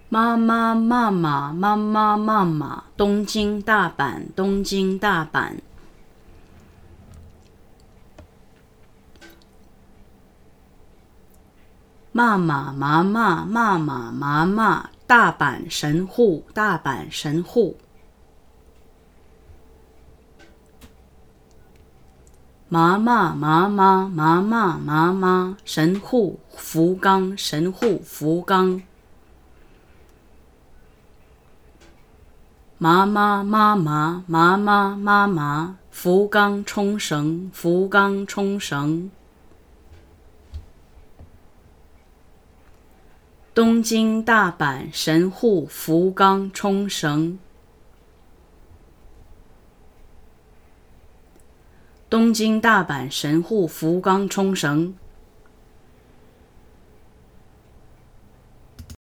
妈妈妈妈妈妈妈妈，东京大阪东京大阪。妈妈妈妈妈妈妈妈，大阪神户大阪神户。妈妈妈妈妈妈妈妈，神户福冈神户福冈。妈妈妈妈妈妈妈妈，福冈冲绳福冈冲绳。东京大阪神户福冈冲绳。东京大阪神户福冈冲绳。